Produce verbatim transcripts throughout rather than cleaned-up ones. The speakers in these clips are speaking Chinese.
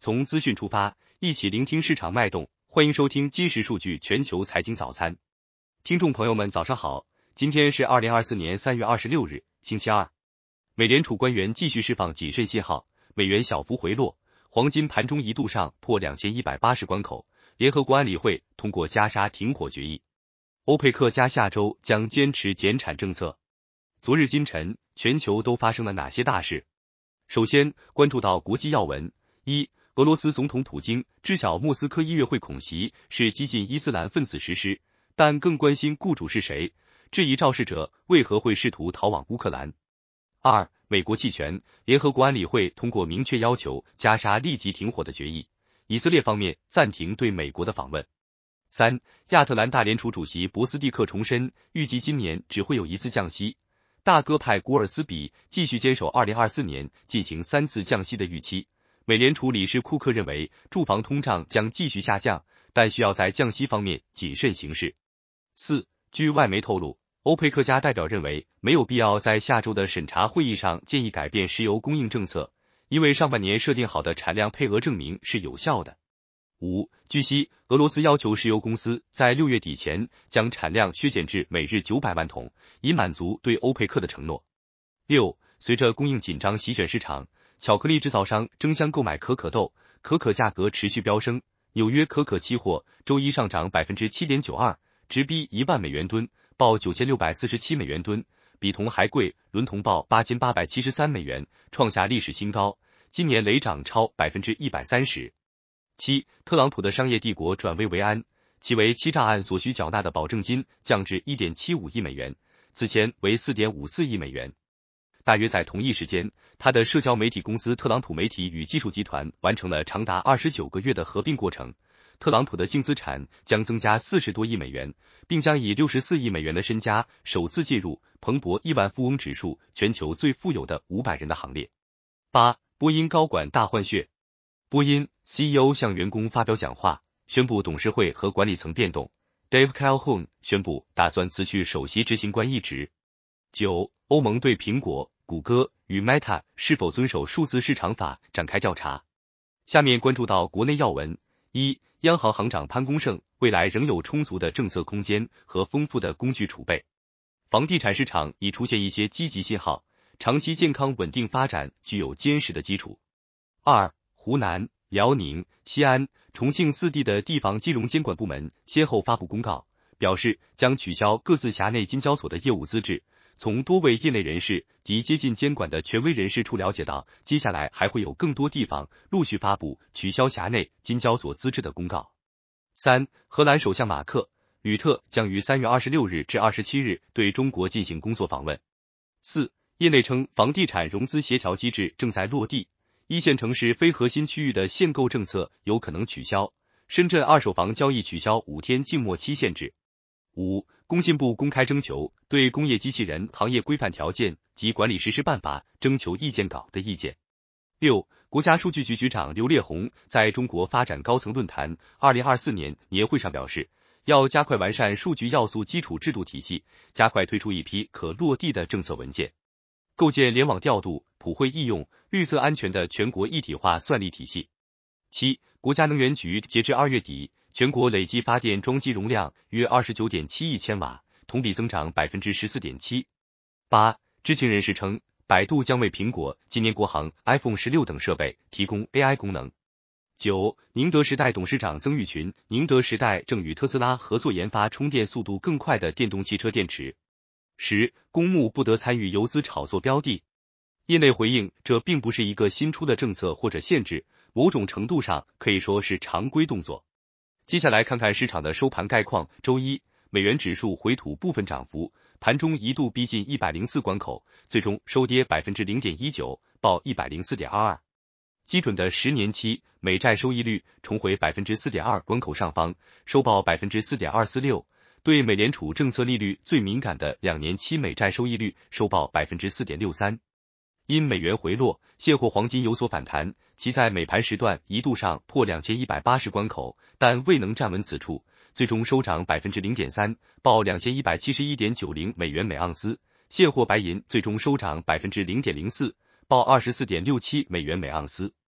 从资讯出发，一起聆听市场脉动。欢迎收听今时数据全球财经早餐。听众朋友们早上好，今天是二零二四年三月二十六日，星期二。美联储官员继续释放谨慎信号，美元小幅回落，黄金盘中一度上破两千一百八十关口。联合国安理会通过加沙停火决议，欧佩克加下周将坚持减产政策。昨日今晨，全球都发生了哪些大事？首先关注到国际要闻。一、俄罗斯总统普京知晓莫斯科音乐会恐袭是激进伊斯兰分子实施，但更关心雇主是谁，质疑肇事者为何会试图逃往乌克兰。二、美国弃权，联合国安理会通过明确要求加沙立即停火的决议，以色列方面暂停对美国的访问。三、亚特兰大联储主席博斯蒂克重申，预计今年只会有一次降息。大鸽派古尔斯比继续坚守二零二四年进行三次降息的预期。美联储理事库克认为，住房通胀将继续下降，但需要在降息方面谨慎行事。四、据外媒透露，欧佩克加代表认为没有必要在下周的审查会议上建议改变石油供应政策，因为上半年设定好的产量配额证明是有效的。五、据悉，俄罗斯要求石油公司在六月底前将产量削减至每日九百万桶，以满足对欧佩克的承诺。六、随着供应紧张席卷市场，巧克力制造商争相购买可可豆，可可价格持续飙升。纽约可可期货周一上涨 百分之七点九二， 直逼一万美元吨，报九千六百四十七美元吨，比铜还贵。伦铜报八千八百七十三美元，创下历史新高，今年累涨超 百分之一百三十。七、特朗普的商业帝国转危为安，其为欺诈案所需缴纳的保证金降至 一点七五亿美元，此前为 四点五四亿美元。大约在同一时间，他的社交媒体公司特朗普媒体与技术集团完成了长达二十九个月的合并过程，特朗普的净资产将增加四十多亿美元，并将以六十四亿美元的身家首次进入彭博亿万富翁指数全球最富有的五百人的行列。八、波音高管大换血，波音 C E O 向员工发表讲话，宣布董事会和管理层变动。Dave Calhoun 宣布打算辞去首席执行官一职。九、欧盟对苹果、谷歌与 Meta 是否遵守数字市场法展开调查。下面关注到国内要闻。一、央行行长潘功胜未来仍有充足的政策空间和丰富的工具储备。房地产市场已出现一些积极信号，长期健康稳定发展具有坚实的基础。二、湖南、辽宁、西安、重庆四地的地方金融监管部门先后发布公告，表示将取消各自辖内金交所的业务资质。从多位业内人士及接近监管的权威人士处了解到，接下来还会有更多地方陆续发布取消辖内金交所资质的公告。三、荷兰首相马克·吕特将于三月二十六日至二十七日对中国进行工作访问。四、业内称房地产融资协调机制正在落地，一线城市非核心区域的限购政策有可能取消，深圳二手房交易取消五天静默期限制。五、工信部公开征求对工业机器人行业规范条件及管理实施办法征求意见稿的意见。六、国家数据局局长刘烈宏在中国发展高层论坛二零二四年年会上表示，要加快完善数据要素基础制度体系，加快推出一批可落地的政策文件，构建联网调度、普惠易用、绿色安全的全国一体化算力体系。七、国家能源局截至二月底，全国累计发电装机容量约 二十九点七亿千瓦，同比增长 百分之十四点七。八、知情人士称，百度将为苹果今年国行 iPhone 十六等设备提供 A I 功能。九、宁德时代董事长曾毓群，宁德时代正与特斯拉合作研发充电速度更快的电动汽车电池。十、公募不得参与游资炒作标的。业内回应，这并不是一个新出的政策或者限制，某种程度上可以说是常规动作。接下来看看市场的收盘概况。周一，美元指数回吐部分涨幅，盘中一度逼近一百零四关口，最终收跌 百分之零点一九， 报 一百零四点二二。基准的十年期美债收益率重回 百分之四点二 关口上方，收报 百分之四点二四六。对美联储政策利率最敏感的两年期美债收益率收报 百分之四点六三。因美元回落，现货黄金有所反弹，其在美盘时段一度上破两千一百八十关口，但未能站稳此处，最终收涨 百分之零点三， 报 两千一百七十一点九零美元每盎司。现货白银最终收涨 百分之零点零四， 报 二十四点六七美元每盎司。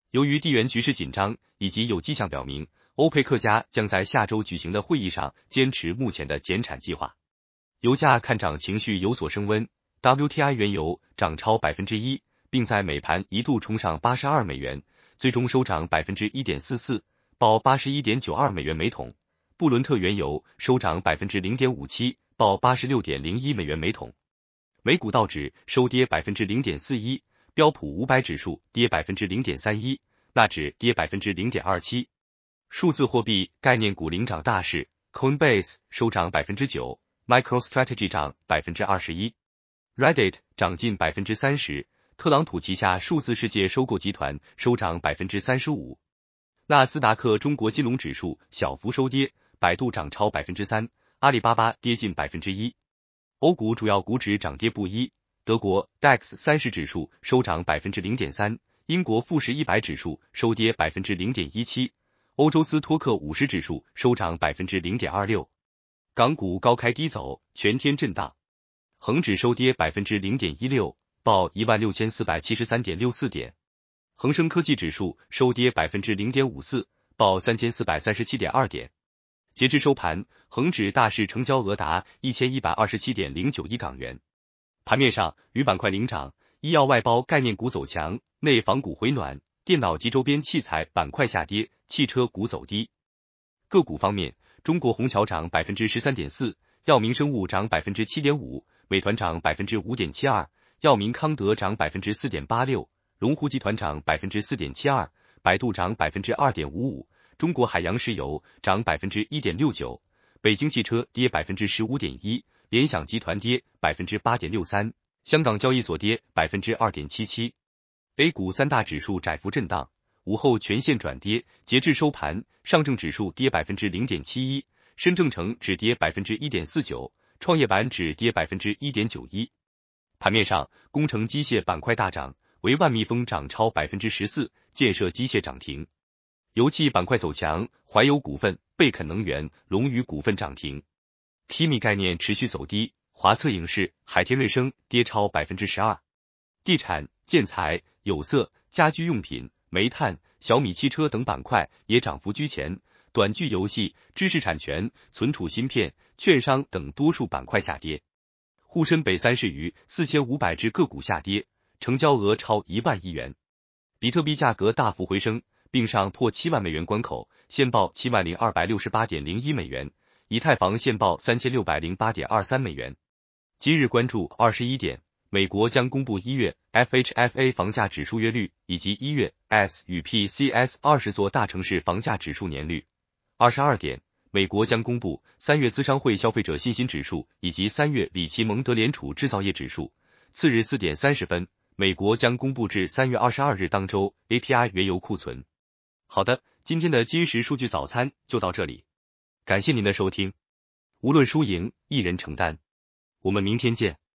由于地缘局势紧张，以及有迹象表明，欧佩克加将在下周举行的会议上坚持目前的减产计划，油价看涨情绪有所升温 ，W T I 原油涨超 百分之一， 并在美盘一度冲上八十二美元，最终收涨 百分之一点四四， 报 八十一点九二美元每桶。布伦特原油收涨 百分之零点五七， 报 八十六点零一美元每桶。美股道指收跌 百分之零点四一， 标普五百指数跌 百分之零点三一， 纳指跌 百分之零点二七。数字货币概念股领涨大势 ，Coinbase 收涨 百分之九， MicroStrategy 涨 百分之二十一， Reddit 涨近 百分之三十， 特朗普旗下数字世界收购集团收涨 百分之三十五。纳斯达克中国金融指数小幅收跌，百度涨超 百分之三， 阿里巴巴跌近 百分之一。欧股主要股指涨跌不一，德国 D A X 三十指数收涨 百分之零点三， 英国富时一百指数收跌 百分之零点一七， 欧洲斯托克五十指数收涨 百分之零点二六。港股高开低走，全天震荡，恒指收跌 百分之零点一六， 报 一万六千四百七十三点六四 点。恒生科技指数收跌 百分之零点五四， 报 三千四百三十七点二 点。截至收盘，恒指大市成交额达 一千一百二十七点零九亿港元。盘面上，铝板块领涨，医药外包概念股走强，内房股回暖，电脑及周边器材板块下跌，汽车股走低。个股方面，中国虹桥涨 百分之十三点四， 药明生物涨 百分之七点五， 美团涨 百分之五点七二， 药明康德涨 百分之四点八六， 龙湖集团涨 百分之四点七二， 百度涨 百分之二点五五，中国海洋石油涨 百分之一点六九， 北京汽车跌 百分之十五点一， 联想集团跌 百分之八点六三， 香港交易所跌 百分之二点七七。 A 股三大指数窄幅震荡，午后全线转跌，截至收盘，上证指数跌 百分之零点七一， 深证成指跌 百分之一点四九， 创业板指跌 百分之一点九一。 盘面上，工程机械板块大涨，为万密封涨超 百分之十四， 建设机械涨停。油气板块走强，怀油股份、贝肯能源、龙宇股份涨停。K I M I 概念持续走低，华策影视、海天瑞声跌超 百分之十二。地产、建材、有色、家居用品、煤炭、小米汽车等板块也涨幅居前，短剧游戏、知识产权、存储芯片、券商等多数板块下跌。沪深北三市逾四千五百只个股下跌，成交额超一万亿元。比特币价格大幅回升，并上破七万美元关口，现报七万零二百六十八点零一美元，以太坊现报三千六百零八点二三美元。今日关注二十一点，美国将公布一月 F H F A 房价指数月率以及一月 S 与 P C S 二十座大城市房价指数年率。二十二点，美国将公布三月资商会消费者信心指数以及三月里奇蒙德联储制造业指数。次日四点三十分，美国将公布至三月二十二日当周 A P I 原油库存。好的，今天的今时数据早餐就到这里，感谢您的收听。无论输赢，一人承担。我们明天见。